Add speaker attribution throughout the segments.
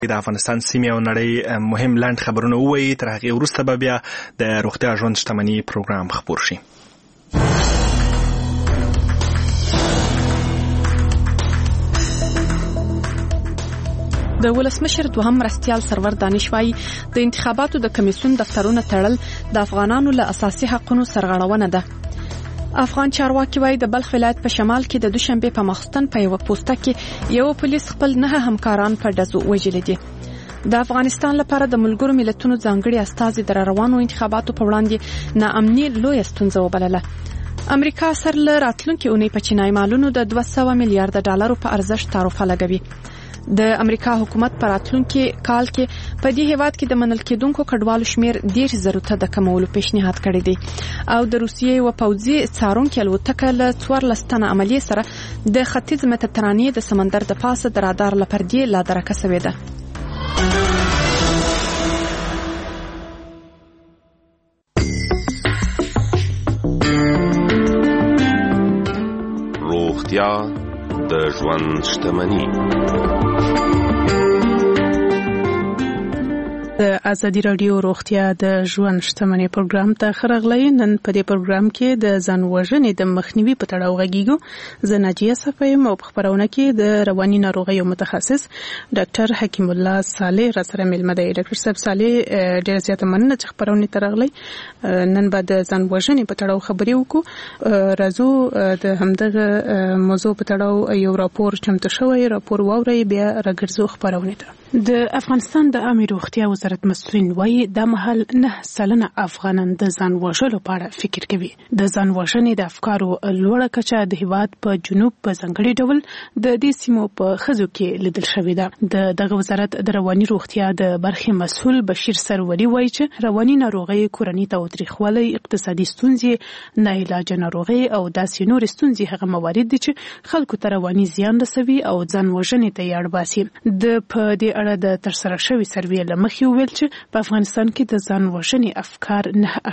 Speaker 1: د افغانستان سیمې او نړۍ مهم لنډ خبرونه ووایي. تر هغې وروسته به بیا د روغتیا ژوند شتمني پروګرام خپور شي.
Speaker 2: د ولسمشر دوهم مرستیال سرور دانش وايي د انتخاباتو د کمیسیون دفترونه تړل د افغانانو له اساسي حقوقو سرغړونه ده. افغان چارواکي وايي د بلخ ولایت په شمال کې د دوشنبه په ماخستن په یو پوسټه کې یو پولیس خپل 9 همکاران په ډزو وژل دي. د افغانستان لپاره د ملګرو ملتونو ځانګړي استازي د روانو انتخاباتو په وړاندې ناامني لوی ستونزه وبلله. امریکا سر له راتلونکي اونۍ په چینای مالونو د 200 میلیارډ ډالرو په ارزښت تعرفه لګوي. د امریکا حکومت پر راتلونکي کال کې په دې هیواد کې د منل کېدونکو کډوالو شمیر 10,000 ته د کمولو پیشنهاد کړی دی او د روسیې او پوځي څارونکو الوتکه له 14 تنه عملیې سره د ختیځ مدیترانې د سمندر د پاسه د رادار لپاره لا درکه شوې ده.
Speaker 3: روغتیا د ژوند شتمني.
Speaker 4: د ازادي رادیو روغتیا د ژوند شتمني پروګرام ته خرغلی. نن په دې پروګرام کې د ځان وژنې د مخنیوي په تړاو غږیږو. زه ناجیه صفایم او په خبرونه کې د رواني ناروغیو متخصص ډاکټر حکیم الله صالح را سره ملمه دی. ډاکټر صاحب صالح ډېر زیاته مننه چې خبرونه ته راغلی. نن به د ځان وژنې په تړاو خبرې وکړو. راځو د همدغه موضوع په تړاو یو راپور چمتو شوی، راپور واورئ بیا راګرځو خبرونه ته. د افغانستان د عامه روغتیا وزارت مسؤلین وایي د مهال 9% افغانان د ځان وژلو په اړه فکر کوي. د ځان وژنې د افکارو لوړه کچه د هیواد په جنوب په ځانګړي ډول د دې سیمو په ښځو کې لیدل شوې ده. دغه وزارت د رواني روغتیا د برخې مسؤل بشیر سروري وایي چې رواني ناروغي کورنۍ تاوتریخوالی، اقتصادي ستونزې، ناعلاجه ناروغي او داسې نور ستونزې هغه موارد دي چې خلکو ته رواني زیان رسوي او ځان وژنې ته یې اړ باسي. په دې اړه د ترسره شوی سروې له مخې وویل چې په افغانستان کې د ځان وژنې افکار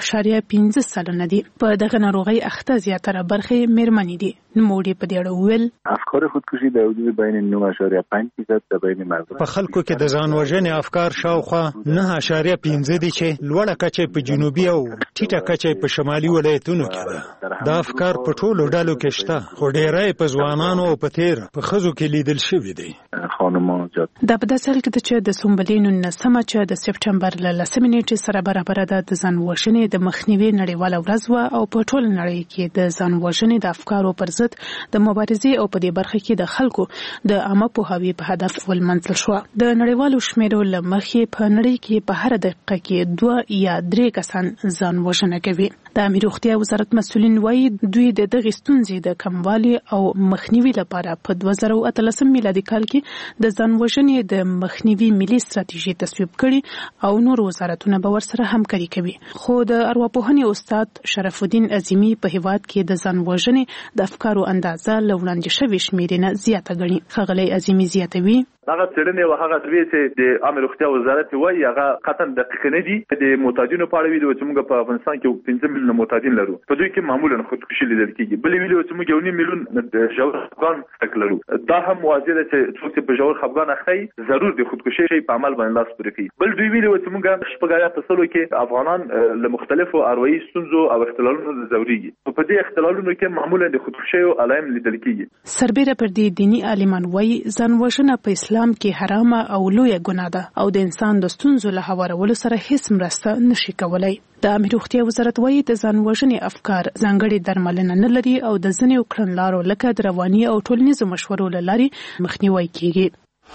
Speaker 4: 9.5% دي. په دغه ناروغي اخته زیاتره برخې میرمنې دي. نوموړي په دې اړه وویل
Speaker 5: افکار خودکشي د حدود بین 9.5% د بین مردم
Speaker 6: په خلکو کې د ځان وژنې افکار شاوخوا 9.5 دي چې لوړه کچه په جنوبي او ټیټه کچه په شمالي ولایتونو کې ده. دا افکار په ټولو ډلو کې شته، خو ډېری په ځوانانو او په تیر په ښځو کې لیدل شوي دي.
Speaker 4: دا په داسې حال کې ده چې د سنبلې 19 چې د سپټمبر له 10 نیټې سره برابر ده د ځان وژنې د مخنیوي نړیواله ورځ وه او په ټول نړۍ کې د ځان وژنې د افکارو پر ضد د مبارزې او په دې برخه کې د خلکو د عامه پوهاوي په هدف ولمنځل شوه. د نړیوالو شمیرو له مخې په نړۍ کې په هر دقیقه کې 2 یا 3 کسان ځان وژنه کوي. د عامه روغتیا وزارت مسؤلین وایي دوی د دغه ستونزې د کموالي او مخنیوي لپاره په 2013 میلادي کال کې د ځان وژنې د مخنیوي ملي ستراتیژي تصویب کړي او نور وزارتونه به ورسره همکاري کوي. خو د ارواپوهنې استاد شرف الدین عظیمی په هیواد کې د ځان وژنې د افکارو اندازه له وړاندې شوې شمیرنه زیاته ګڼي. ښاغلی عظیمی زیاتوي
Speaker 7: هغه څېړنې او هغه دوی چې د عامه روغتیا وزارت وایي هغه قطعا دقیق نه دي. د معتادینو په اړه ویلي چې موږ په افغانستان کې 15 میلیونه معتادین لرو. په دوی کې معمولا خودکشي لیدل کېږي. بل ویلي چې موږ 1.5 میلیون ژور خفګان تک لرو. دا هم واضح ده چې څوک په ژور خفګان اخلي ضرور د خودکشي شي په عمل باندې لاس پورې کوي. بل دوی ویلي چې موږ شپږایا فصلو کې افغانان له مختلفو اروایي ستونزو او اختلالونو زوريږي. په دې اختلالونو کې معمولا د خودکشي علائم لیدل کېږي.
Speaker 4: سربېره پر دې دینی عالمان وایي ځان وژنه په اسلام کې حرام او لویه ګناه ده او د انسان د ستونزو له هوارولو سره هیڅ مرسته نشي کولای. د عامه روغتیا وزارت وایي د ځان وژنې افکار ځانګړي درملنه نه لري او د ځینو کړنلارو لکه د رواني او ټولنیزو مشورو له لارې مخنیوي کیږي.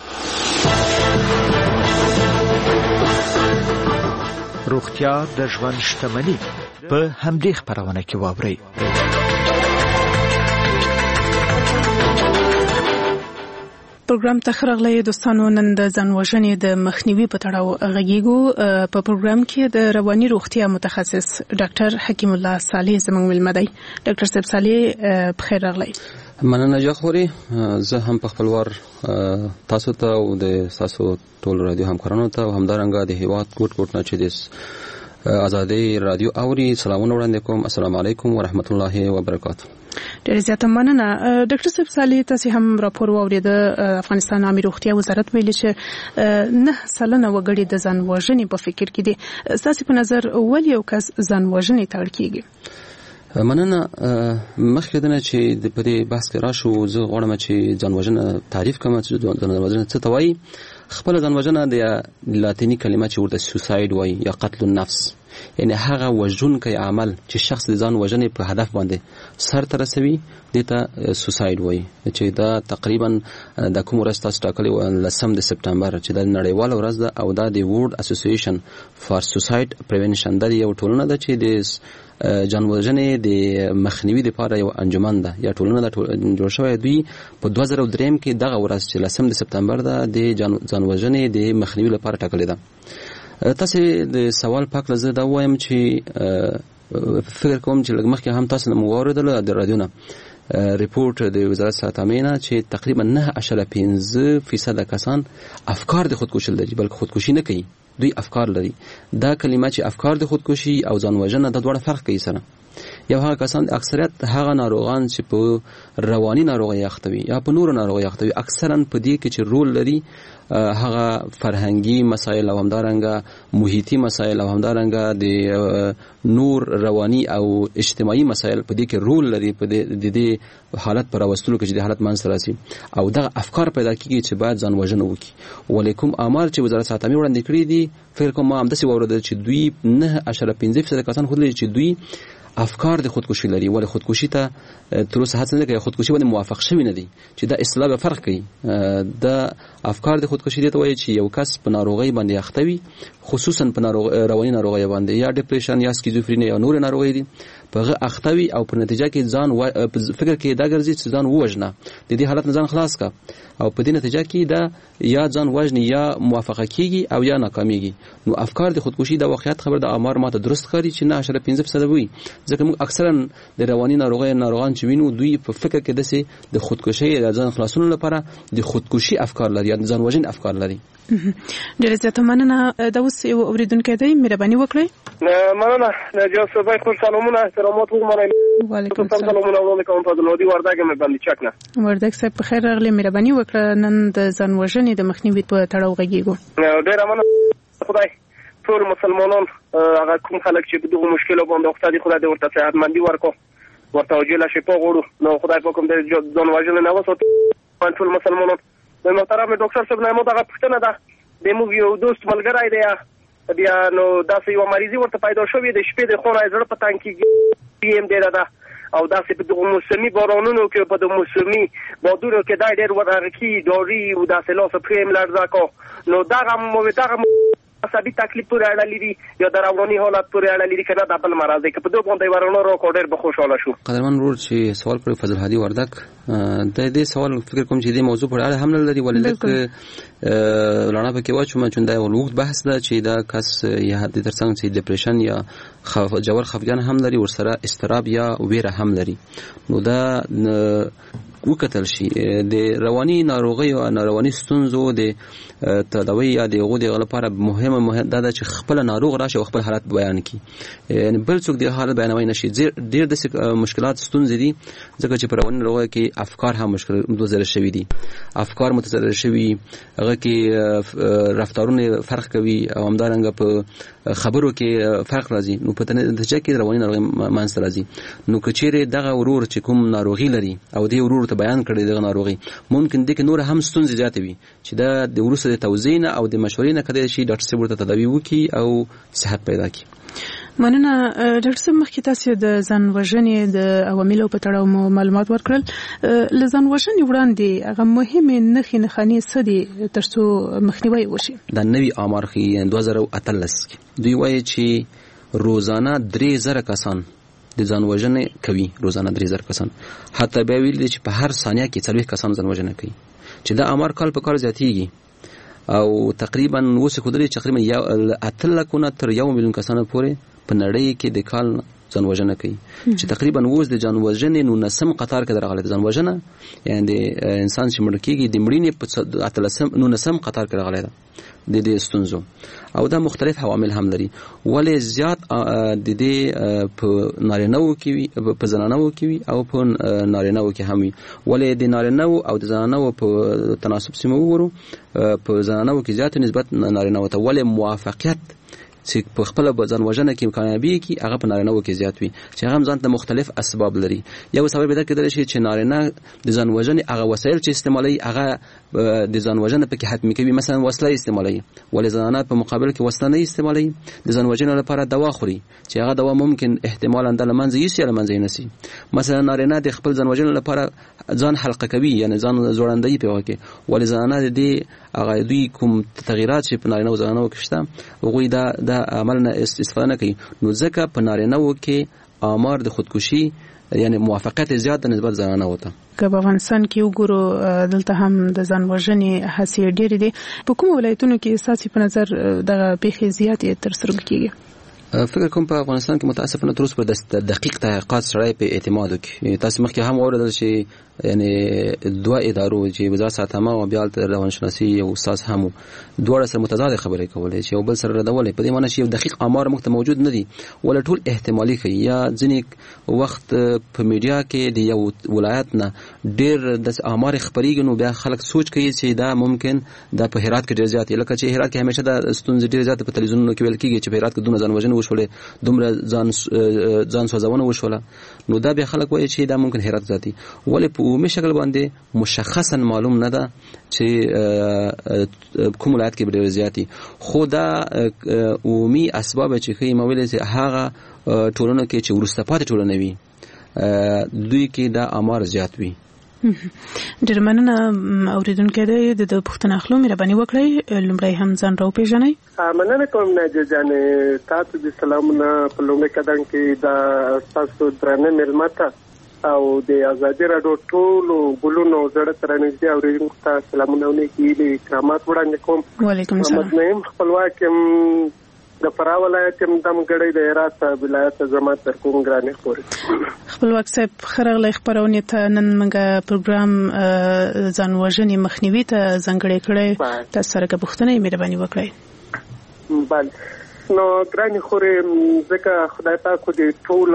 Speaker 8: روغتیا د ژوند شتمني په همدې خبرونه کې واورئ.
Speaker 4: پروګرام ته خرغلی دوستانو. نن د ځان وژنې د مخنیوي په تړاو غږیږو. په پروګرام کې د رواني روغتیا متخصص ډاکټر حکیم الله صالح زموږ ملمه دی. ډاکټر صاحب صالح بخیر راغلی.
Speaker 9: مننه جخوري. زه هم په خپلوار تاسو ته او د تاسو ټول رادیو همکارانو ته او همدارنګه د هیواد کوټ نه چې د آزادي رادیو اوري سلامونه وړاندې کوم. السلام علیکم ورحمت الله وبرکاته.
Speaker 4: ډېر زیاته مننه. ډاکټر صاحب صالح تاسو هم راپور واورید افغانستان عامه روغتیا وزارت ویلي چې 9% وګړي د ځان وژنې په فکر کې دي. تاسو په نظر ولې یو کس ځان وژنې ته اړ کیږي؟
Speaker 9: مننه. مخکې دنه چې د پدې بحث کې راشو زه غواړم چې ځان وژنه تعریف کوم چې ځان وژنه څه ته وایي. خپل ځان وژنه د لاتینی کلمه چې ورته سوساید وایي یا قتل النفس، یعنی هغه وژونکی عمل چې شخص د ځان وژنې په هدف باندې سر ته رسوي دته سوساید وایي. چې دا تقریبا د کوم ورځ تاسو ټاکلې و 10 د سپټمبر چې د نړیواله ورځ ده او دا د ورلد اسوسییشن فار سوساید پریونشن د یو ټولنه ده چې د ځان وژنې د مخنیوي لپاره یو انجمن ده یا ټولنه ده جوړ شوی. دوی په 2003 کې دغه ورځ چې 10 د سپټمبر ده د ځان وژنې د مخنیوي لپاره ټاکلې ده. تاسو د سوال پاک لزه دا وایم چې فکر کوم چې لږ مخکې هم تاسو نو واردل د رادیو نه ریپورت د وزارت صحت عامه چې تقریبا 9.5% کسان افکار د خودکشي لري، بلکې خودکشي نه کوي، دوی افکار لري. دا کلمه چې افکار د خودکشي او ځان وژنه د دوه فرق کوي سره. یو هغه کسان اکثریت هغه ناروغان چې په رواني ناروغي اخته یا په نور ناروغي اخته اکثرا په دې کې چې رول لري هغه فرهنګي مسایل او همدارنګه محیطي مسایل او همدارنګه د نور رواني او اجتماعي مسایل په دې کې رول لري په دې حالت پر راوستلو کې چې د حالت منځ راسي او دغه افکار پیدا کیږي چې باید ځان وژنه وکړي. ولیکم امر چې وزارت صحت عامه وړاندې کړی دي فکر کوم ما هم داسې واوریدل چې دوی 9.5% کسان خو لري چې دوی افکار د خودکشي لري، ولی خودکشي ته تر اوسه هڅه نه کوي، خودکشي باندې موافق شوی نه دي چې دا اصطلاح به فرق کوي. د افکار د خودکشي دی ته وایي چې یو کس په ناروغي باندې اخته وي، خصوصا په رواني ناروغي باندې یا ډیپریشن یا سکیزوفرینیا یا نور ناروغي دي په اخته وي او په نتیجه کې ځان فکر کې دا ګرځي چې ځان ووژنه، د دې حالت نه ځان خلاص کا او په دې نتیجه کې دا یا ځان وژني یا موافقه کیږي او یا ناکامیږي. نو افکار د خودکشي د واقعیت خبر د امر ماته درست ښکاري چې 9.5% وي، ځکه موږ اکثرا د رواني ناروغان چې وینو دوی په فکر کې دسي د خودکشي یا ځان خلاصولو لپاره د خودکشي افکار لري یا ځان وژنې افکار لري.
Speaker 4: ډېر زیاته مننه. دا اوس یو اوریدونکی دی، مهرباني وکړئ.
Speaker 10: مننه نجاس صاحب، خو سلامونه احترامات ومنئ.
Speaker 4: وعلیکم السلام.
Speaker 10: سلامونه وعلیکم تاسو نو دی وردګ مې باندې چک نه
Speaker 4: وردګ صاحب په خیر راغلی، مهرباني وکړه. نن د ځان وژنې د مخنیوي په تړاو غږیږو.
Speaker 10: ډېر مننه. خدای ټول مسلمانان هغه کوم خلک چې په دغه مشکل باندې اخته دي خدای دې ورته صحتمندي ورکړي، ورته وجله شفا غواړو. نو خدای په کوم دې ځان وژنه نه وساتي ټول مسلمانان. د محترم ډاکټر صاحب نه مو دغه پوښتنه ده، د موږ یو دوست ملګری دی بیا نو داسې یو مریضي ورته پیدا شوې د شپې د خونه زړه په تنګ کې هم ډېره ده او داسې په دغه موسمي بارانونو کې په د موسمي بادونو کې دا ډېر ورغکي دوري او داسې لاس پرې ملرزه کو. نو دغه عصبي تکلیف پورې اړه لري یا د رواني حالت پورې اړه لري کنه د بل مرض دی که په دوه باندې ورونو را کوډر به خوشاله شو.
Speaker 9: قدرمن ورور چې سوال کړو فضل هادي وردک د دې سوال فکر کوم چې دې موضوع پر اړه هم لري ولې لړنا به کې واچو چې دا یو وخت بحث ده چې دا کس یا د ترڅنګ چې ډیپریشن یا جوړ خفګان هم لري ورسره استراب یا ویره هم لري. نو دا وکتل شي د رواني ناروغي او نارواني ستونزو د تداوی یا د غوډې لپاره مهمه ده چې خپل ناروغ راشي او خپل حالت بیان کړي، یعنی بل څوک د حالت بیانوي نشي. ډېر د مشکلات ستونزې دي ځکه چې په رواني ناروغي کې افکار هم مشکل متضرر شوي دي، افکار متضرر شوي، هغه کې رفتارونه فرق کوي او همدارنګه په خبرو کې فرق راځي. نو په نتیجه کې رواني ناروغي منځ راځي. نو کچېره دغه ورور چې کوم ناروغي لري او د ورور ته بیان کړي دغه ناروغي ممکن دي کې نور هم ستونزې زیاتې وي چې دا د ورسره د توزیع او د مشورې نه کېدای شي ډاکټر صاحب ورته تداوی وکړي او صحت پیدا کړي.
Speaker 4: مننه. ډاکټر صاحب مخکې تاسو د ځان وژنې د عواملو په تړاو معلومات ورکړل. ل ځان وژنې وړاندې هغه مهمه نښې څه دي ترڅو مخنیوي وشي؟ دا
Speaker 9: نوی آمار ښیي 2018 کې دوی وایي چې روزانه 3000 کسان د ځان وژنې کوي، روزانه 3000 کسان، حتی بیا ویل دي چې په هر ثانیه کې 40 کسان ځان وژنه کوي، چې دا امر کال په کال زیاتېږي او تقریبا اوس خو درې تقریبا 8 لک تر 1 میلیون کسان پورې په نړۍ کې د کال ځان وژنه کوي چې تقریبا اوس د ځان وژنې 19 قطار کې راغلی. ځان وژنه یعنی د انسان چې مړ کېږي د مړینې په 19 قطار کې راغلی ده د دې ستونزو، او دا مختلف عوامل هم لري. ولې زیات د دې په نارینه‌وو کې وي، په زنانه‌وو کې وي او په نارینه‌وو کې هم وي. ولې د نارینه‌وو او د زنانه‌وو په تناسب سیمه وګورو، په زنانه‌وو کې زیات نسبت نارینه‌وو ته. ولې موافقت چې په خپل ځان وژنه کې کامیابی کی هغه په نارینه‌وو کې زیات وي، چې هغه هم ځان ته مختلف اسباب لري. یو سبب دا کېدای شي چې نارینه د ځان وژنې هغه وسایل چې استعمالوي هغه د ځان وژنه پکې حتمی کوي، مثلا وسله استعمالوي، ولې زنانه په مقابل کې وسله نه استعمالوي. د ځان وژنې لپاره دوا خوري چې هغه دوا ممکن احتمالاً د لمنځه یې سي لمنځه نه سي. مثلا نارینه د خپل ځان وژنې لپاره ځان حلقه کوي، یعنی ځان زوړندۍ په وکه، ولې زنانه د دې هغه دوی کوم تغیرات چې په نارینه او زنانه کې شته هغه دا عمل نه استفاده نه کوي. نو ځکه په نارینه‌وو کې آمار د خودکشي یعنی موافقت زیات د نسبت زنانه وته.
Speaker 4: که په افغانستان کې وګورو دلته هم د ځان وژنې هڅې ډېرې دي. په کوم ولایتونو کې ستاسو په نظر دغه پیښې زیاتې ترسره کیږي؟
Speaker 9: فکر کوم په افغانستان کې متاسفانه تر اوسه په دقیق تحقیقات سره په اعتماد وکړي. تاسو مخکې هم اوریدل چې یعنی دوه ادارو چې وزارت ساتنه او بیا د روانشناسي او استاد هم دوه سره متضاد خبرې کولې چې یو بل سره ردولې. په دې معنی چې دقیق آمار موږ ته موجود نه دي، ول ټول احتمالي کوي. یا ځینې وخت په میډیا کې د یو ولایت نه ډېر د آمار خبرېږي، نو بیا خلک سوچ کوي چې دا ممکن دا په هرات کې ډېر زیات، لکه چې هرات کې همیشه د ستونزې ډېر زیات په تلویزیونونو کې ویل کېږي چې په هرات کې دومره ځان وژنې وشولې، دومره ځان سوځونه وشوله. نو دا بیا خلک وایي چې دا ممکن هرات ذاتي، ولې په عمومي شکل باندې مشخصا معلوم نه ده چې کوم ولایت کې ډېر زیاتی. خو دا عمومي اسباب چې کوي مویل چې هغه ټولنه کې چې ورسته پاتې ټولنه وي دوی کې دا آمار زیات وي.
Speaker 4: ډېر مننه اوریدونکو د پښتنه خلو مهرباني وکړئ. لومړی هم ځان راو پیژنئ.
Speaker 10: مننه کوم ناجیه جانې، تاسو د سلامونه په لومړي قدم کې دا تاسو درنه ملمته او د ازادي راډیو ټولو ګلونو زړه تر نږدې اوریدونکو ته سلامونه ونکړي، کرامات وړاندې کوم.
Speaker 4: وعلیکم السلام.
Speaker 10: محمد خپلواک د فراه ولایت دم غړي د هرات ولایت زما تر کوم ګرانې خوري.
Speaker 4: خپلواک صاحب خرغله خبرونه ته نن موږ پروګرام ځان وژنې مخنیوي ته ځانګړی کړی. تاسو سره پوښتنه مهرباني وکړئ.
Speaker 10: بله نو ګرانې خوري، ځکه خدای پاک دې ټول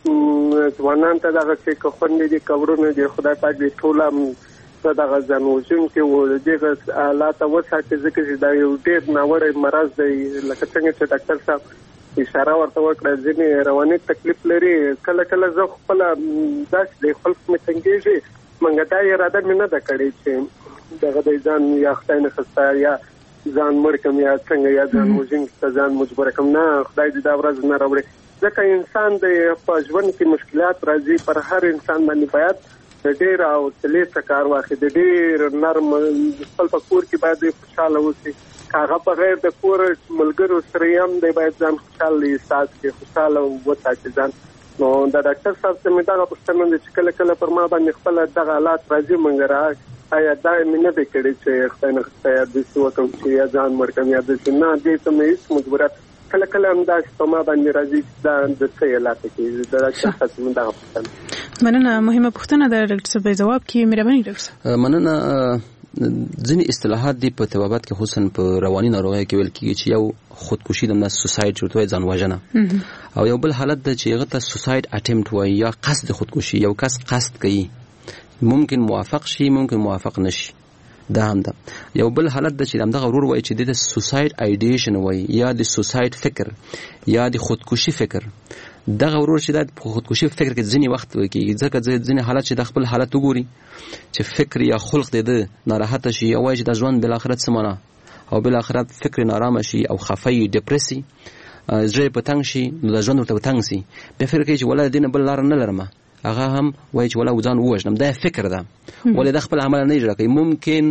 Speaker 10: ځوانان ته دغه چې خوندې دي کورونه دي، خدای پاک دې ټول دغه ځان وژونکي و دغه حالات وساتي، ځکه چې دا یو ډېر ناوړه مرض دی. لکه څنګه چې ډاکټر صاحب اشاره ورته وکړه ځینې رواني تکلیف لري، کله کله زه خپل داسې د خلک مې تنګېږي، منګه دا اراده مې نه ده کړې چې دغه د ځان یا خدای نه خسته یا ځان مړ کم یا څنګه یا ځان وژونکي ته ځان مجبوره کم. نه، خدای دې دا ورځ نه راوړي، ځکه انسان د په ژوند کې مشکلات راځي، پر هر انسان باندې باید ډېر او تلې څه کار واخلي، د ډېر نرم خپل په کور کې باید خوشحاله اوسي. هغه په غیر د کور ملګرو سره هم دی باید ځان خوشحاله احساس کړي، خوشحاله وساتي ځان. نو د ډاکټر صاحب څخه مې دغه پوښتنه ده چې کله کله پر ما باندې خپل دغه حالات راځي، مګر آیا دا مې نه دی کړی چې خدای نه خسته یا داسې وکړم چې یا ځان مړ کړم یا داسې نه، دې ته مې هېڅ مجبوریت کله کله همداسې په ما باندې راځي چې دا د څه علت کېږي. د ډاکټر صاحب مې دغه پوښتنه.
Speaker 4: مننه. مهمه پوښتنه ده ډاکټر صاحب جواب کې مهرباني ډاکټر صاحب.
Speaker 9: مننه. ځینې اصطلاحات دي په طبابت کې خصوصا په رواني ناروغیو کې ویل کېږي چې یو خودکشي د سوساید جوړ توي ځان وژنه، او یو بل حالت د چې هغه ته سوساید اټمپټ وایي یا قصد خودکشي. یو کس قصد کوي، ممکن موافق شي ممکن موافق نشي، دا هم ده. یو بل حالت د چې دغه ورور وایي چې د سوساید ایډیشن وایي یا د سوساید فکر یا د خودکشي فکر. دغه ورور چې د خودکشي فکر کې ځینې وخت وکړي، ځکه ځینې حالت چې د خپل حالت وګوري چې فکر یا خلق د ناراحت شي او وایي چې د ژوند بل آخرت سمانه او بل آخرت فکر نارامه شي او خفای ډیپریسي زړه په تنګ شي، نو د ژوند ورته تنګ سي، بیا فکر کوي چې ولا دینه بل لار نه لرم، هغه هم وایي چې ولا ځان ووژنم. دا فکر ده، ولې د خپل عمل نه اجرا کوي. ممکن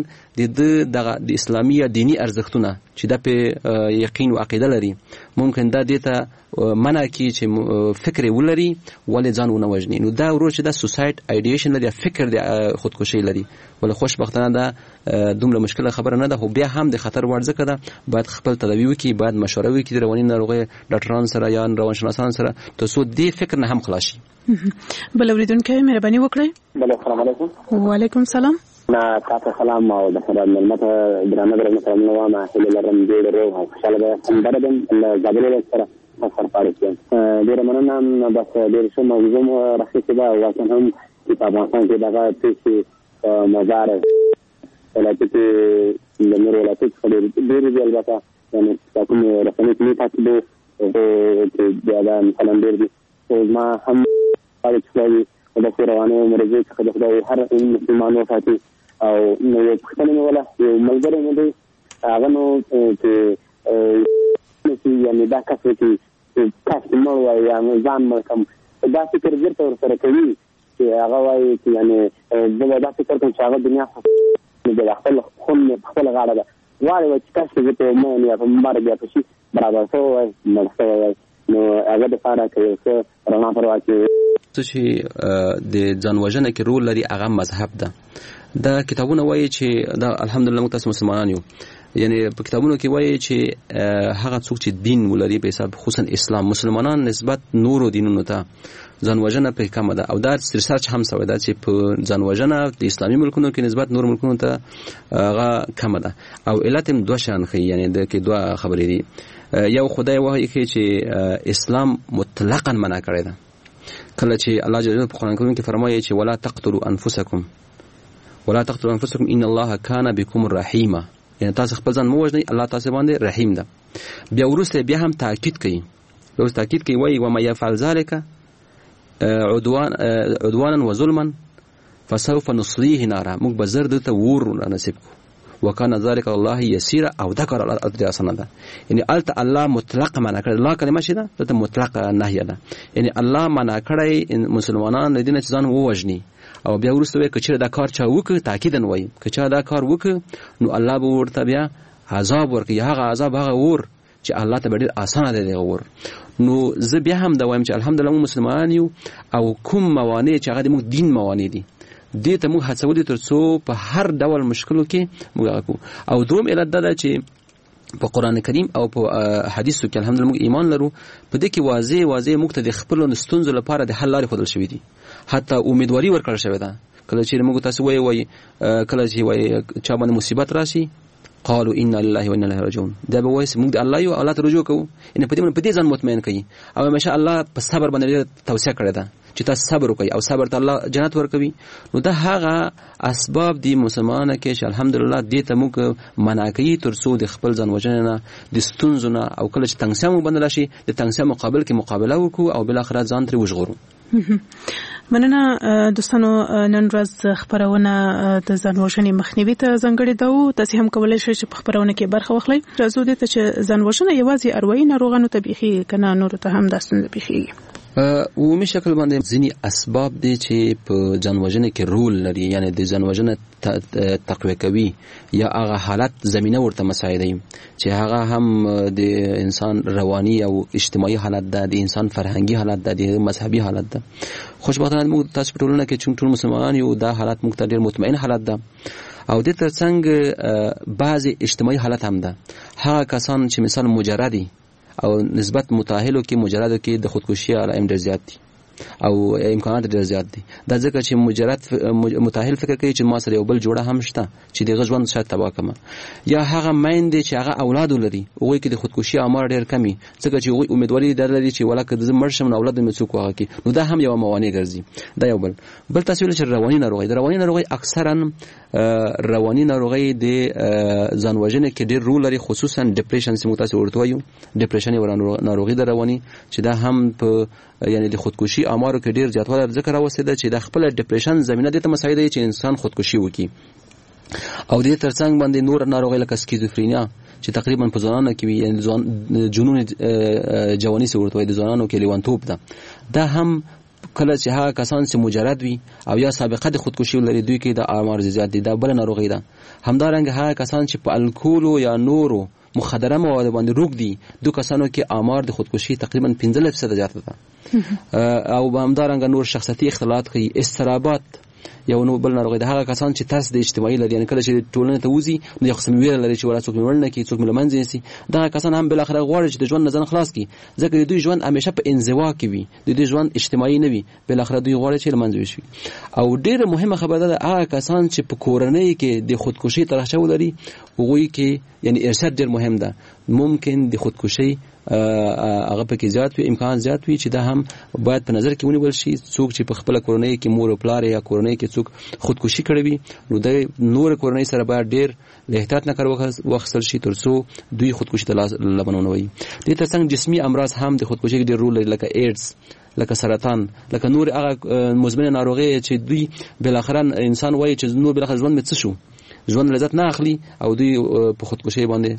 Speaker 9: د اسلامي یا دینی ارزښتونه چې د په یقین او عقیده لري ممکن دا دیته منع کی چې فکر ولري ولې ځان ونه وژني. نو دا ورور چې د سوساید ایډیشن لري، فکر د خودکشي لري، ول خوشبختانه دا دومره مشکله خبره نه ده، خو بیا هم د خطر وړ ځکه ده باید خپل تداوی وکړي، باید مشوره وکړي د رواني ناروغي ډاکټرانو سره یا روانشناسانو سره ترڅو دې فکر نه هم خلاص شي.
Speaker 4: بل اوریدونکي مهرباني وکړئ.
Speaker 11: بل السلام علیکم.
Speaker 4: وعلیکم سلام.
Speaker 11: تاسو سلام او د خبر ملمت درنه سلام ما هله لرم دې ورو خوشاله ده همدردم زابل سره سفر پاره ډیر مننه بس ډیر ښه موضوع راخیسته دا واکن هم چې په افغانستان کې دغه چې مزار ولایت کې د نور ولایت کې ډیر دی البته یعنی تاسو مې رسنۍ کې تاسو به چې دا مثلا ډیر دي ما هم اړتیا د رواني مرزي څخه د خدای هر مسلمانانو ساتي او نو پښتنه ولا یو ملګری مې دی هغه نو چې یعنی دا کڅ چې تاسو نو یا ځان مکم دا فکر ورته سره کوي چې هغه وايي چې یعنی دا فکر کوم چې هغه دنیا د خپل خپل غاړه ده غواړي چې تاسو ته مې یا په مرګ یا په شي برابر شوی مرسته نو هغه د فارا کوي چې رڼا پر واچي
Speaker 9: چې د ځانوژنه کې رول لري هغه مذهب ده. دا کتابونه وایي چې دا الحمدلله موږ تاسو مسلمانان یو، یعنی په کتابونو کې وایي چې هغه څوک چې دین ولري په حساب خصوصا اسلام مسلمانان نسبت نورو دینونو ته ځانوژنه په کمه ده، او دا ریسرچ هم شوی ده چې په ځانوژنه د اسلامي ملکونو کې نسبت نور ملکونو ته هغه کمه ده. او علت هم دوه شان ښیي، یعنی د کې دوه خبرې دي. یو خدای وایي چې اسلام مطلقاً منع کړی ده، کله چې الله جل جلاله په قرآن کریم کې فرمایي چې ولا تقتلوا انفسکم ولا تقتلوا انفسکم ان الله کان بكم رحیما، یعنی تاسو خپل ځان مو وژنئ، الله تاسو باندې رحیم ده. بیا وروسته بیا هم تاکید کوي وایي وما يفعل ذلك عدوانا وظلما فسوف نصليه نارا، موږ به زر دته ور نصیب کو وکانه ذلك الله يسير او ذکر الله اسنه ده. یعنی الته الله مطلق منع کړ، الله کلمه شي ده مطلق نهی ده، یعنی الله منع کړی مسلمانان د دین چې ځان ووژني. او بیا ورسته وایي کچره دا کار چا وکړ، تاکیدن وایي کچا دا کار وکړ نو الله به ورته بیا عذاب ورکړي، هغه عذاب هغه ور چې الله ته ډېر اسانه دی ور. نو زه بیا هم دا وایم چې الحمدلله موږ مسلمانان یو او کوم موانع چې هغه د موږ دین موانع دي دې ته موږ هڅو دي ترڅو په هر ډول مشکلو کې موږ کو. او دوم علت دا چې په قران کریم او په حدیثو کې الحمدلله موږ ایمان لرو، په دې کې واضح موږ ته د خپل ستونزو لپاره د حل لارې خودل شوې دي، حتی امیدواري ورکړل شوې ده. کله چې موږ تاسو وایي کله چې وایي چا باندې مصیبت راشي قالوا ان لله وانا اليه راجعون، دا به وایي موږ د الله یو الله ته رجوع کوو، ان په دې ځان مطمئن کوي. او همیشه الله په صبر باندې توصیه کړې ده چې تاسو صبر وکړئ او صبر ته الله جنت ورکوي. نو دا هغه اسباب دي مسلمانانو کې چې الحمدلله دې ته موږ منع کوي ترڅو د خپل ځان وژنې نه د ستونزو نه او کله چې تنګسیا مو بندل شي د تنګسیا مقابل کې مقابله وکړو او بل اخر ځان ترې وژغورو.
Speaker 4: مننه دوستانو، نن ورځ خبرونه د ځانوژنې مخنیوي ته ځانګړې ده. تاسو هم کولای شئ چې په خبرونه کې برخه واخلئ. راځو دې ته چې ځانوژنه یوازې اروایي ناروغانو ته بیخي کنه نور ته هم داستون بیخي
Speaker 9: عمومي شکل باندې ځینی اسباب دي چې په ځانوژنه کې رول لري، یعنی د ځانوژنه تقویه کوي یا هغه حالت زمينه ورته مساعدوي چې هغه هم د انسان رواني او اجتماعي حالت ده، د انسان فرهنګي حالت ده، د مذهبي حالت ده. خوشبختانه موږ تاسو په ټولنه کې چې ټول مسلمانان یو دا حالت موږ ته ډېر مطمئن حالت ده. او د ترڅنګ بعضي اجتماعي حالت هم ده. هغه کسان چې مثال مجردي او نسبت متأهلو کې مجردو کې د خودکشي علائم ډېر زیات دي او امکانات ډېر زیات دي. دا ځکه چې مجرد متأهل فکر کوي چې ما سره یو بل جوړه هم شته چې دغه ژوند شاید تباه کړم، یا هغه میندې چې هغه اولاد لري هغوی کې د خودکشي آمار ډېر کمی ځکه چې هغوی امیدواري لري چې ولکه زه مړ شم نو اولاد مې څوک واغه کوي. نو دا هم یو موانع ګرځي. دا یو بل تاسو ویل چې رواني ناروغي اکثرا رواني ناروغي د ځانوژنې کې ډېر رول لري، خصوصا ډیپریشن چې موږ تاسو ورته وایو. ډیپریشن یو ناروغي د رواني چې دا هم په یعنی د خودکشي آمارو کې ډېر زیاتوالی ذکر راوستی ده چې د خپل ډیپریشن زمینه دې ته مساعده چې انسان خودکشي وکړي. او دې ترڅنګ باندې نور ناروغي لکه سکیزوفرینیا چې تقریبا په ځوانانو کې وي، یعنی جنون جواني څه ورته وایي، د ځوانانو کې لیوانتوب ده. دا هم کله چې هغه کسان چې مجرد وي او یا سابقه د خودکشي لري دوی کې د آمار زیات دي. دا بل ناروغي ده. همدارنګه هغه کسان چې په الکول یا نورو مخدره مواد باندې روغ دي، دو کسانو کې آمار د خودکشي تقریبا 15% زیاته ده. او همدارنګه نور شخصیتي اختلالات کوي، استرابات یو نو بل ناروغي د هغه کسان چې تاسو د اجتماعي لري، یعنی کله چې ټولنه ته وځي نو یو قسم ویره لري چې ولا څوک مړ نه کی څوک ملمنځ نسی، دا کسان هم بل اخر غواړي چې د ژوند نزن خلاص کی، ځکه دوی ژوند همیشه په انزوا کې وي، دوی ژوند اجتماعي نه وي، بل اخر دوی غواړي چې لمنځ وشي. او ډیره مهمه خبره ده هغه کسان چې په کورنۍ کې د خودکشي طرحه ولري هغوی کې یعنی ارشاد ډیر مهم ده، ممکن د خودکشي هغه په کې زیات وي، امکان زیات وي چې دا هم باید په نظر کې ونیول شي. څوک چې په خپل کورنۍ کې مور او پلار یا کورنۍ کې څوک خودکشي کړی وي نو د نور کورنۍ سره باید ډیر احتیاط نه کار واخیستل شي ترڅو دوی خودکشي ته لمنونه وي. دې ترڅنګ جسمي امراض هم د خودکشي ډیر رول لري، لکه ایډز، لکه سرطان، لکه نور هغه مزمنه ناروغي چې دوی بل اخر انسان وایي چې نور بل اخر ژوند مت شو، ژوند لذت نه اخلي او دوی په خودکشي باندې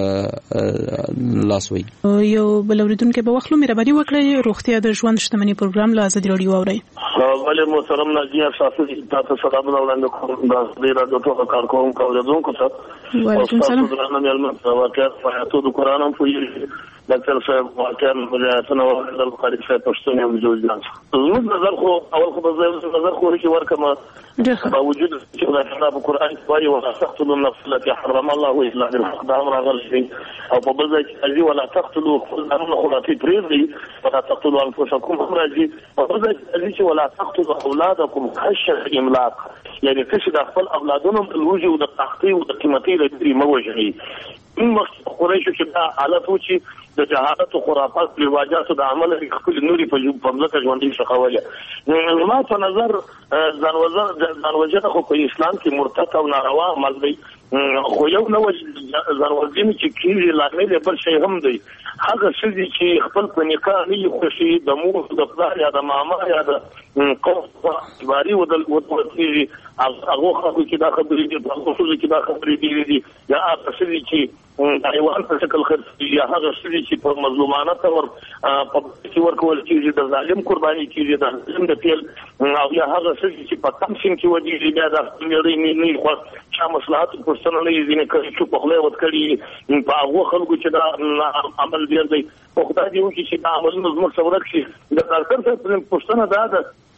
Speaker 9: لاس وي.
Speaker 4: یو بل اوریدونکو به وخت مهرباني وکړئ روغتیا د ژوند شتمنۍ پروګرام له ازادي راډیو اورئ.
Speaker 10: ولې محترم ناجیه شافعي تاسو سلام وړاندې کوم د دې راډیو ټول کارکونکو اوریدونکو ته.
Speaker 4: وعلیکم السلام.
Speaker 10: درنه مېلمه واقعا فایتو د قران هم پوي ډاکټر صاحب واقعا مجاهدونه د بخاری صاحب پښتون هم جوړ ځان. زموږ نظر خو اول خو به نظر خو چې ورکمه باوجود چې الله تعالی په قران کې وايي ولا تقتلوا النفس التي حرم الله الا بالحق، دا امر غلطي، او په بل ځای کې راځي ولا تقتلوا خلاتي پریزي ولا تقتلوا انفسكم، راځي په بل ځای کې راځي ولا تقتلوا اولادكم خشيه املاق، یعنی کله د خپل اولادونو د لوجي او د تحقیق او د قیمتي لري موجهي. این وخت قریشو چې دا حالت و چې د جهالت او خرافات په واجاتو د عمل خپل نوري په ځمکه ژوندۍ شخواله. ما په نظر ځانوژنه خو په اسلام کې مرتد او ناروا عمل دی، خو یو نو ځانوژنه چې کیږي لامل بل شی هم دی، هغه څه چې خپل په نکاح نه خوشي د مور د پلار یا د ماما یا د قوم باری ودل هغه خلکو چې دا خبرې دي، هغه خلکو چې دا خبرې دي، یا هغه څه چې حیوان په شکل خرڅي، یا هغه څه چې په مظلومانه تور په کې ورکول کېږي، د ظالم قرباني کېږي، د ظالم د تیل، او یا هغه څه چې په کم سیم کې ودیږي، بیا د نړۍ نه خو چا مصلحت پرسنل نه ځینې کوي چې په خله ود کړي په هغه خلکو چې دا عمل ډیر دی. په خدای دې وکړي چې دا عملونه زموږ سره شي. د ډاکټر صاحب پوښتنه ده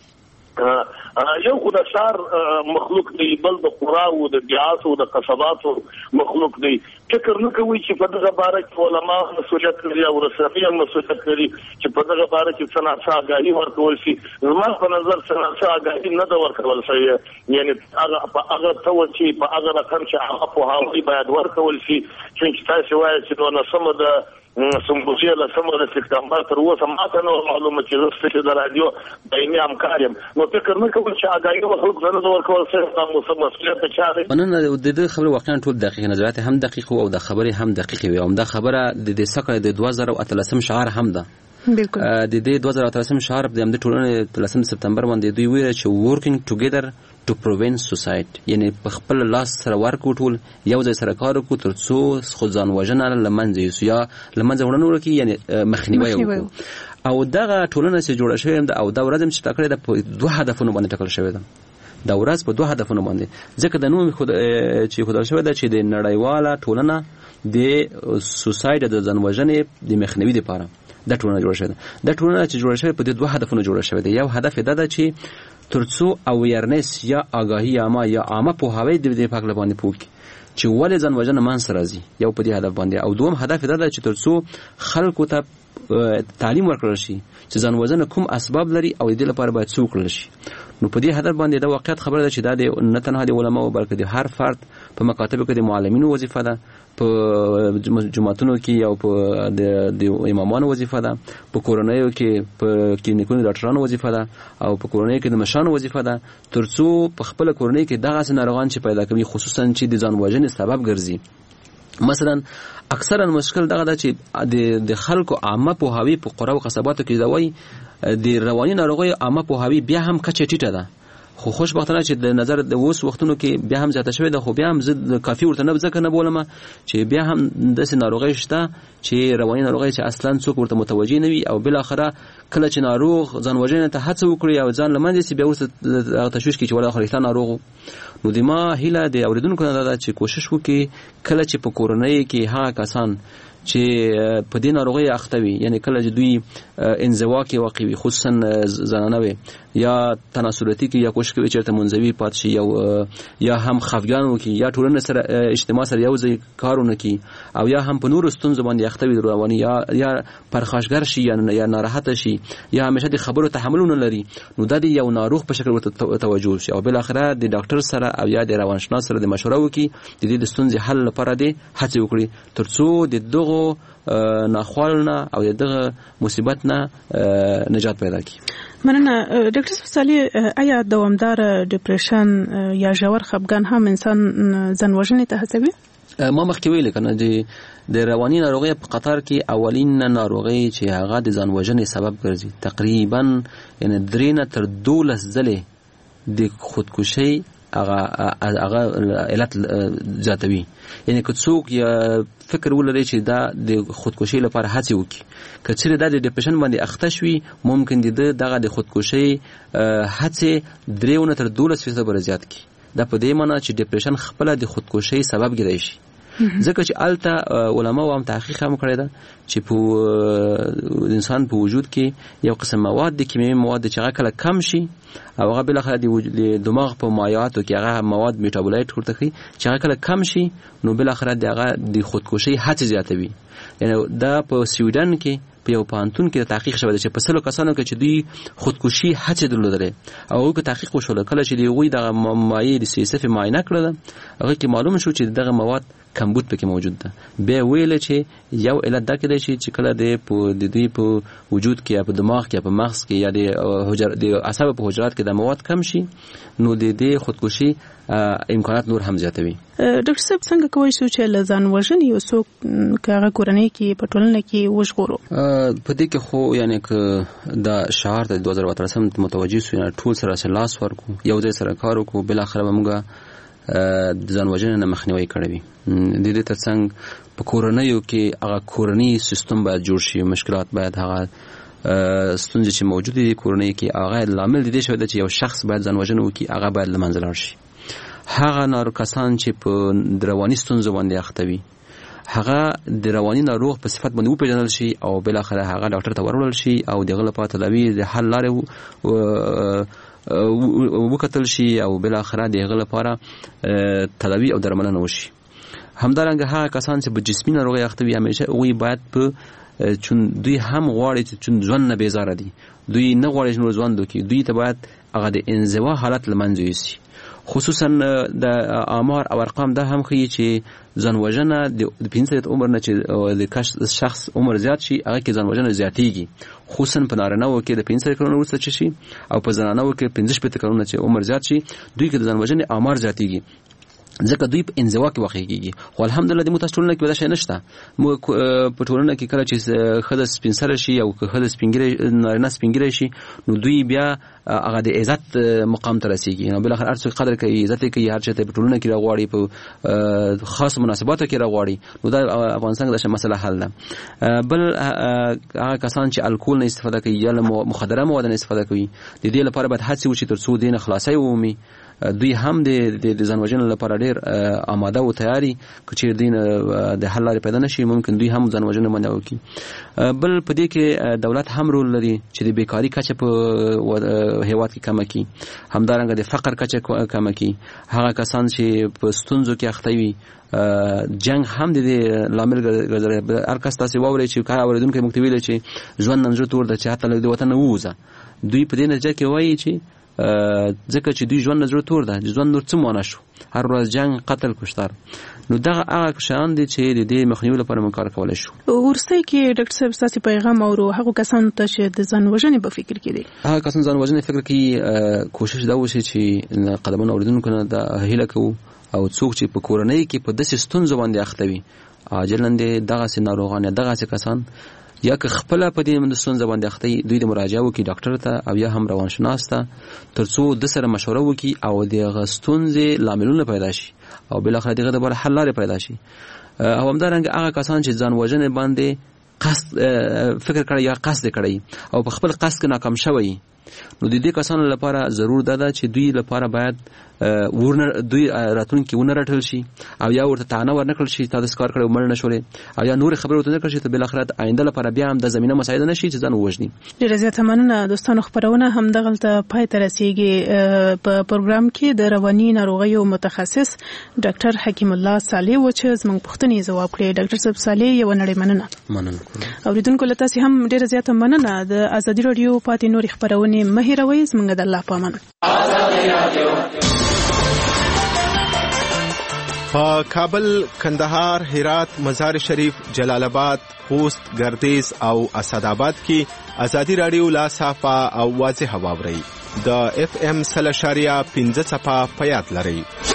Speaker 10: یو خدای شار مخلوق دی، بل د قرا او د بیاس او د قصبات مخلوق دی. فکر نه کوي چې په دغه باره کې علما مسؤلیت لري او رسمي مسؤلیت لري چې په دغه باره کې څنګه آگاهي ورکول شي. زما په نظر څنګه آگاهي نه دا ورکول شي، یعنی هغه ته چې په هغه رقم چې هغه په هغه باید ورکول شي، چې تاسو وایي چې نو سم د سمبوزیه له سمه د سپتمبر تر اوسه ماته نو معلومه چې زه د رادیو دایمي همکار یم، نو فکر نه کوم چې آگاهي خلک زنه ورکول شي تاسو مسؤلیت ته چاره.
Speaker 9: نن د دې خبره واقعا ټول دقیق نظرات هم دقیق او د خبره هم دقیق وي، او د خبره د سکه د 2013 شعار هم ده.
Speaker 4: بالکل
Speaker 9: د دې 2013 شعار د ټولنې 13 سپتمبر باندې دوی ویل چې working together to prevent suicide، یعنی په خپل لاس سره ورکو ټول یو ځای سره کار وکړو ترڅو خود ځان وژنه لمنځه یوسو یا لمنځه وړاندې ورکی، یعنی مخنیوي وکړو. او دغه ټولنه چې جوړه شوې ده او دا ورځ چې ټاکلې ده په دوه هدفونو باندې ټاکل شوې ده. دا ورځ په دوه هدفونو باندې ځکه د نوم چې خدای شوی ده چې د نړیواله ټولنه د سوساید د ځان وژنې د مخنیوي لپاره د ټولنه جوړه شوې ده. د ټولنه چې جوړه شوې په دوه هدفونو جوړه شوې ده. یو هدف ده چې ترڅو اویرنس یا آگاهی یا عامه پوهاوی د دې په اړه باندې پوښتنه چې ولې ځان وژنه منځ راځي، یو په دې هدف باندې. او دوم هدف ده چې ترڅو خلکو ته تعلیم ورکړل شي چې ځان وژنه کوم اسباب لري او د دې لپاره باید څه وکړل شي. نو په دې هدف باندې دا واقعیت خبره ده چې دا نه تنها د علماو بلکې د هر فرد په مکاتبو کې د معلمینو وظیفه ده، په جماعتونو کې او په د امامانو وظیفه ده، په کورنیو کې په کلینیکونو ډاکټرانو وظیفه ده، او په کورنیو کې د مشرانو وظیفه ده ترڅو په خپل کورنۍ کې دغه ناروغان چې پیدا کوي خصوصا چې د ځان وژنې سبب ګرځي. مثلا اکثرا مشکل دغه ده چې د خلکو عامه پوهاوی په قرا او قصباتو کې دوی د رواني ناروغي عامه پوهاوی بیا هم کچه ټیټه ده. خو خوشبختانه چې د نظر د اوس وختونو کې بیا هم زیاته شوې ده، خو بیا هم زه کافي ورته نه ځکه نه بولم چې بیا هم داسې ناروغي شته چې رواني ناروغي چې اصلا څوک ورته متوجه نه وي، او بل اخره کله چې ناروغ ځان وژنې ته هڅه وکړي او ځان لمنځه سي بیا ورته تشویش کوي چې ولا خریطه ناروغ. نو د ما هیله د اوریدونکو نه ده چې کوشش وکړي کله چې په کورنۍ کې هغه کسان چې په دې ناروغي اخته وي، یعنی کله چې دوی انزوا کې واقع وي، خصوصا زنانه وي یا تناسلاتي کې یا کوشش کوي چې منزوي پات شي یا هم خفګان وکړي یا ټولنه سره اجتماع سره یو ځای کارونه کوي او یا هم په نورو ستونزو باندې اخته وي رواني یا پرخاشګر شي یا ناراحته شي یا همیشه د خبرو تحمل نه لري، نو دا دی یو ناروغ په شکل ورته توجه شي او بل اخره د ډاکټر سره او یا د روانشناس سره د مشوره وکړي د دې د ستونزې حل لپاره د هڅه وکړي ترڅو د دغه ناخوالنا او دغه مصیبت نه نجات پیدا کړي.
Speaker 4: مننه ډاکټر صالح، آیا دوامدار ډیپریشن یا ژور خفګان هم انسان ځانوژنې ته هڅوي؟
Speaker 9: ما مخکې ویل کنه د رواني ناروغي په قطار کې اولین ناروغي چې هغه د ځانوژنې سبب ګرځي تقریبا یعنی 3 نه تر 12 ځله د خودکشي هغه علت زیاتوي. یعنی که څوک یا فکر ولري چې دا د خودکشي لپاره هڅه وکړي، که چیرې دا د ډیپریشن باندې اخته شوي ممکن دغه د خودکشي هڅه 3 نه تر 12% بر زیات کړي. دا په دې معنی چې ډیپریشن خپل د خودکشي سبب ګرځي شي، ځکه چې الته علماء هم تحقیق هم کړی ده چې په انسان په وجود کې یو قسم مواد د کیمیاوي مواد چې هغه کله کم شي او هغه بل اخر د دماغ په مایعاتو کې هغه مواد میټابولایټ ورته کوي چې هغه کله کم شي نو بل اخر هغه د خودکشي هڅه زیاتوي. یعنی دا په سویډن کې په یو پانتون کې تحقیق شوی چې په 100 کسانو کې چې دوی خودکشي هڅه درلودل او هغه تحقیق وشول کله چې دوی د مایع د CSF معاینه کړل هغه کې معلوم شو چې دغه مواد کمبود پکې موجود ده. به ویل چې یو علت دا کېدای شي چې کله د دوی په وجود کې یا په دماغ کې یا په مغز کې یا د اعصاب په حجرات کې د مواد کم شي نو د دې خودکشي امکانات نور هم زیاتوي.
Speaker 4: ډاکټر صاحب څنګه کولی شو چې له ځانوژنې یو څوک هغه کورنۍ کې په ټولنه کې وژغورو؟
Speaker 9: په دې کې خو یعنی که دا شعار د 2013 متوجه شو نه ټول سره لاس ورکو یو ځای سره کار وکړو بل اخر موږ د ځانوژنې نه مخنیوي کړی. د دې ترڅنګ په کورنیو کې هغه کورنی سیستم باید جوړ شي، مشکلات باید هغه ستونزې چې موجوده دي کورنۍ کې هغه لامل دي شوی چې یو شخص باید ځانوژنه وکړي هغه باید له منځه لاړ شي. هغه ناروغ کسان چې په رواني ستونزو باندې اخته وي هغه د رواني ناروغ په صفت باندې وپېژندل شي او بل اخر هغه ډاکټر ته ورول شي او دغه لپاره تداوی د حل لارې وکتل شي او بل اخر دغه لپاره تداوی او درملنه وشي. همدارنګه هغه کسان چې په جسمي ناروغي اخته وي همیشه وی باید په چون دوی هم غواړي چې ژوند نه بیزاره دي، دوی نه غواړي چې ژوند وکړي، دوی ته باید هغه د انزوا حالت لمنځه یوسي. خصوصا د آمار او ارقام دا هم ښیي چې ځانوژنه د 15 عمر نه چې د شخص عمر زیات شي هغه کې ځانوژنه زیاتېږي، خصوصا په نارینه‌وو کې د 15 کلونو وروسته چې شي او په زنانه‌وو کې 15 کلونو چې عمر زیات شي دوی کې د ځانوژنې آمار زیاتېږي ځکه دوی په انزوا کې واقع کېږي. خو الحمدلله د متاسف ټولنه کې ودا شي نشته. موږ په ټولنه کې کله چې خدای سپینسره شي او خدای سپینګری نارینه سپینګری شي نو دوی بیا هغه د عزت مقام ته رسیږي. نو بل اخر هر څوک قدر کوي، عزت کوي، هر چاته په ټولنه کې راغواړي، په خاص مناسباتو کې راغواړي. نو دا افغانستان کې د مسله حل ده. بل هغه کسان چې الکول نه استفاده کوي یا مخدره مواد نه استفاده کوي د دې لپاره باید هڅه وشي ترڅو دین خلاصي وومي. دوی هم د ځانوژنې لپاره ډېر آماده او تیاری کچې دین د حل لارې پیدا نشي ممکن دوی هم ځانوژنه باندې وکړي. بل په دې کې دولت هم رول لري چې د بیکاری کچه په هیواد کې کم کړي، همدارنګه د فقر کچه کم کړي. هغه کسان چې په ستونزو کې اخته وي جنگ هم د دې لامل ګرځي. هر کس تاسو واوري چې کار اوریدونکو موږ ته ویل چې ژوند نن تور د چې حتی له وطن نه ووزه. دوی په دې نتیجه کې وایي چې ځکه چې دوی ژوند نظر تور ده، ژوند نور څه معنی شو، هر ورځ جنگ، قتل، کشتار. نو دغه هغه شان دي چې د دې مخنیوي لپاره موږ کار کولای شو.
Speaker 4: ورسته کې ډاکټر صاحب تاسو پیغام اورو هغه کسانو ته چې د ځانوژنې په فکر کې دي،
Speaker 9: هغه کسان ځانوژنې فکر کې کوشش دا وشي چې قدمونه اوریدونکو نه د هیله کوو او څوک چې په کورنۍ کې په داسې ستونزو باندې اخته وي عاجلاً دغه سي ناروغان دغه سي کسان یا که خپل په دې ستونزه باندې اخته دوی د مراجعه وکړي ډاکټر ته او یا هم روانشناس ته ترڅو د سره مشوره وکړي او د ستونزې لاملونه پیدا شي او بل اخر دغه د بل حل لارې پیدا شي. او همدارنګه هغه کسان چې ځان وژنې باندې قصد فکر کړی یا قصد کړی او په خپل قصد کې ناکام شوی، نو د دې کسانو لپاره ضرور ده چې دوی لپاره باید دوی راتلونکي ونه راټول شي او یا ورته تانه ورنکړل شي تاسو کار کړو مړ نه شولې او یا نور خبرو ته نکړل شي ته بل اخرت آینده لپاره بیا هم د زمينه مساعده نشي چې ځان وژني.
Speaker 4: ډیره زیاته مننه دوستانو، خبرونه هم دغلته پای ته رسیږي. په پروګرام کې د رواني ناروغیو متخصص ډاکټر حکیم الله صالح و چې زموږ پوښتنې ځواب کړې. ډاکټر صاحب صالح یو نړۍ مننه. اوریدونکو له تاسو هم ډیره زیاته مننه. د ازادي رادیو پاتې نور خبرونه مه هیروئ. زموږ د الله پامان.
Speaker 1: په کابل، کندهار، هرات، مزار شریف، جلال آباد، خوست، گردیز او اسداباد کې ازادي رادیو لا صافه او واضح واوري. د FM 1.5 په یاد لرئ.